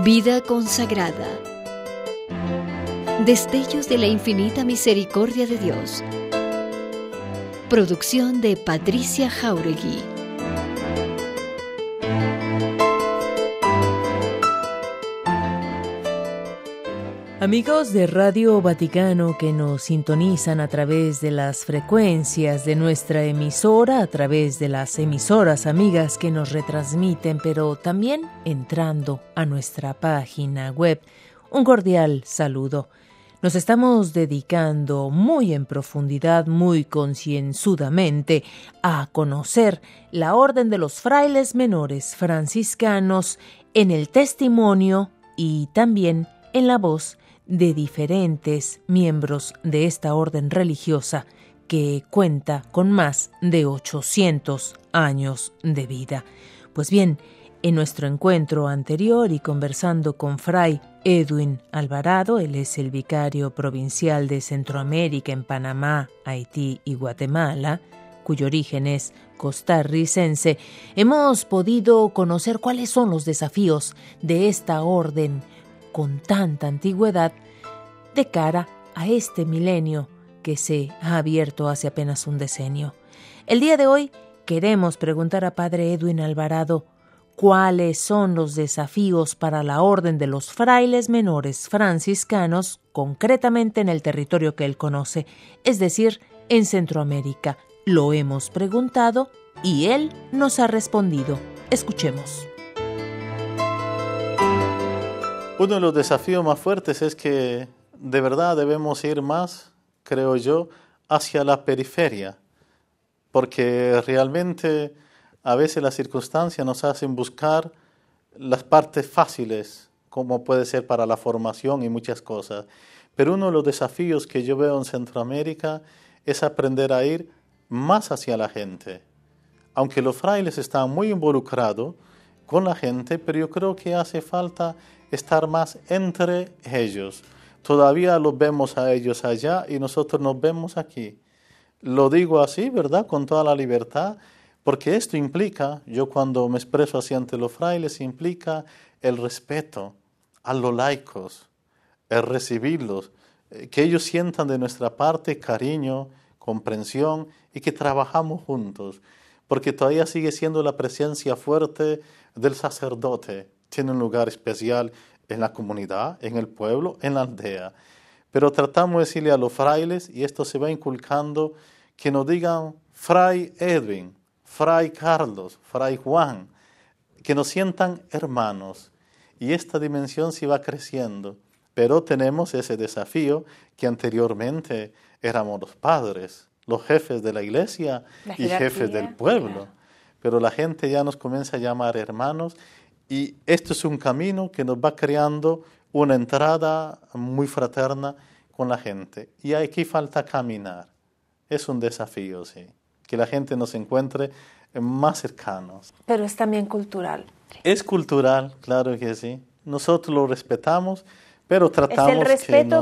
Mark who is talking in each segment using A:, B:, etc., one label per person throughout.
A: Vida consagrada. Destellos de la infinita misericordia de Dios. Producción de Patricia Jáuregui.
B: Amigos de Radio Vaticano que nos sintonizan a través de las frecuencias de nuestra emisora, a través de las emisoras amigas que nos retransmiten, pero también entrando a nuestra página web, un cordial saludo. Nos estamos dedicando muy en profundidad, muy concienzudamente, a conocer la Orden de los Frailes Menores Franciscanos en el testimonio y también en la voz de diferentes miembros de esta orden religiosa que cuenta con más de 800 años de vida. Pues bien, en nuestro encuentro anterior y conversando con Fray Edwin Alvarado, él es el vicario provincial de Centroamérica en Panamá, Haití y Guatemala, cuyo origen es costarricense, hemos podido conocer cuáles son los desafíos de esta orden con tanta antigüedad de cara a este milenio que se ha abierto hace apenas un decenio. El día de hoy queremos preguntar a Padre Edwin Alvarado cuáles son los desafíos para la Orden de los Frailes Menores Franciscanos, concretamente en el territorio que él conoce, es decir, en Centroamérica. Lo hemos preguntado y él nos ha respondido. Escuchemos.
C: Uno de los desafíos más fuertes es que de verdad debemos ir más, creo yo, hacia la periferia, porque realmente a veces las circunstancias nos hacen buscar las partes fáciles, como puede ser para la formación y muchas cosas. Pero uno de los desafíos que yo veo en Centroamérica es aprender a ir más hacia la gente. Aunque los frailes están muy involucrados con la gente, pero yo creo que hace falta estar más entre ellos. Todavía los vemos a ellos allá y nosotros nos vemos aquí. Lo digo así, ¿verdad? Con toda la libertad, porque esto implica, yo cuando me expreso así ante los frailes, implica el respeto a los laicos, el recibirlos, que ellos sientan de nuestra parte cariño, comprensión y que trabajamos juntos, porque todavía sigue siendo la presencia fuerte del sacerdote. Tiene un lugar especial en la comunidad, en el pueblo, en la aldea. Pero tratamos de decirle a los frailes, y esto se va inculcando, que nos digan Fray Edwin, Fray Carlos, Fray Juan, que nos sientan hermanos. Y esta dimensión se va creciendo. Pero tenemos ese desafío que anteriormente éramos los padres, los jefes de la iglesia y jefes del pueblo. Claro. Pero la gente ya nos comienza a llamar hermanos. Y esto es un camino que nos va creando una entrada muy fraterna con la gente. Y aquí falta caminar. Es un desafío, sí. Que la gente nos encuentre más cercanos.
D: Pero es también cultural.
C: Es cultural, claro que sí. Nosotros lo respetamos, pero tratamos
D: es el respeto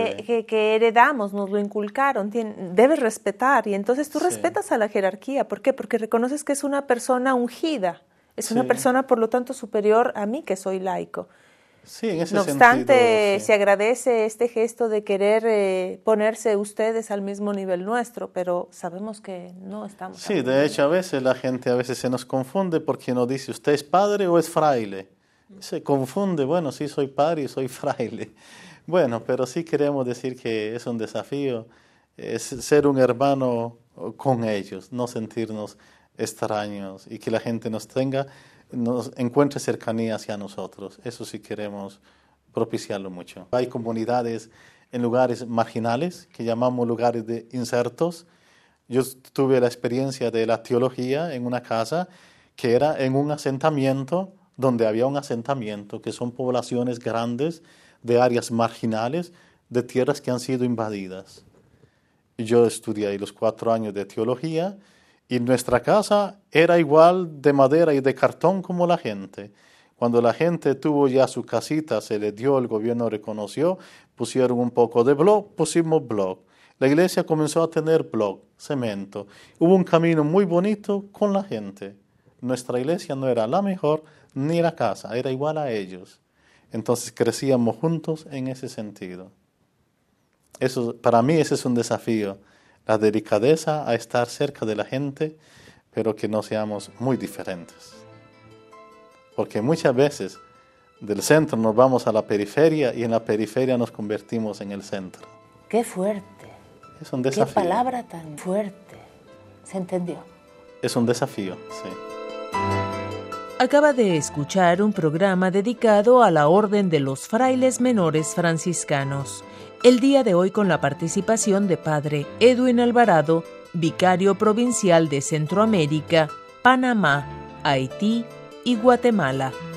D: que heredamos, nos lo inculcaron. Debes respetar. Y entonces tú respetas a la jerarquía. ¿Por qué? Porque reconoces que es una persona ungida. Es una persona, por lo tanto, superior a mí, que soy laico.
C: Sí, en ese
D: no obstante,
C: sentido,
D: se agradece este gesto de querer ponerse ustedes al mismo nivel nuestro, pero sabemos que no estamos.
C: Sí, de hecho, a veces la gente se nos confunde porque nos dice, ¿usted es padre o es fraile? Se confunde, bueno, sí soy padre y soy fraile. Bueno, pero sí queremos decir que es un desafío, es ser un hermano con ellos, no sentirnos extraños y que la gente nos encuentre cercanía hacia nosotros. Eso sí queremos propiciarlo mucho. Hay comunidades en lugares marginales que llamamos lugares de insertos. Yo tuve la experiencia de la teología en una casa que era en un asentamiento donde había un asentamiento que son poblaciones grandes de áreas marginales de tierras que han sido invadidas. Yo estudié ahí los 4 años de teología. Y nuestra casa era igual de madera y de cartón como la gente. Cuando la gente tuvo ya su casita, se le dio, el gobierno reconoció, pusieron un poco de bloc, pusimos bloc. La iglesia comenzó a tener bloc, cemento. Hubo un camino muy bonito con la gente. Nuestra iglesia no era la mejor ni la casa, era igual a ellos. Entonces crecíamos juntos en ese sentido. Eso, para mí ese es un desafío, la delicadeza a estar cerca de la gente, pero que no seamos muy diferentes. Porque muchas veces del centro nos vamos a la periferia y en la periferia nos convertimos en el centro.
E: ¡Qué fuerte!
C: Es un desafío.
E: ¡Qué palabra tan fuerte! ¿Se entendió?
C: Es un desafío, sí.
B: Acaba de escuchar un programa dedicado a la Orden de los Frailes Menores Franciscanos. El día de hoy con la participación de Padre Edwin Alvarado, vicario provincial de Centroamérica, Panamá, Haití y Guatemala.